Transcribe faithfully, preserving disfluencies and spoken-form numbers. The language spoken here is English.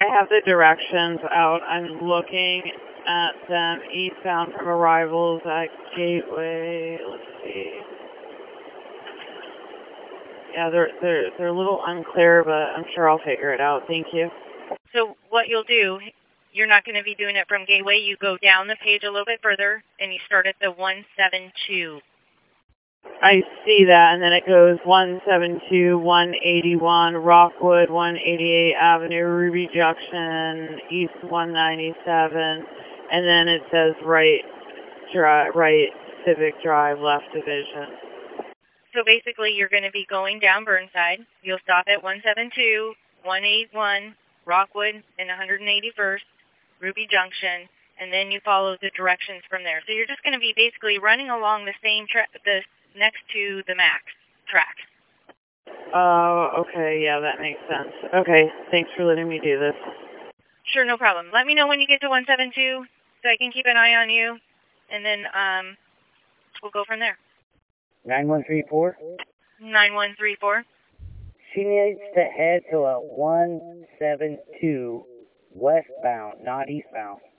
I have the directions out. I'm looking at them eastbound from arrivals at Gateway. Let's see. Yeah, they're they're they're a little unclear, but I'm sure I'll figure it out. Thank you. So what you'll do, you're not going to be doing it from Gateway. You go down the page a little bit further, and you start at the one seven two. I see that, and then it goes one seven two, one eighty-one, Rockwood, one eighty-eight Avenue, Ruby Junction, East one ninety-seven, and then it says right, dri right Civic Drive, left division. So basically, you're going to be going down Burnside. You'll stop at one seven two, one eighty-one, Rockwood, and one eighty-first, Ruby Junction, and then you follow the directions from there. So you're just going to be basically running along the same track, the next to the Max track. Oh, uh, okay, yeah, that makes sense. Okay, thanks for letting me do this. Sure, no problem. Let me know when you get to one seven two so I can keep an eye on you, and then um, we'll go from there. nine one three four? nine one three four. She needs to head to a one seven two westbound, not eastbound.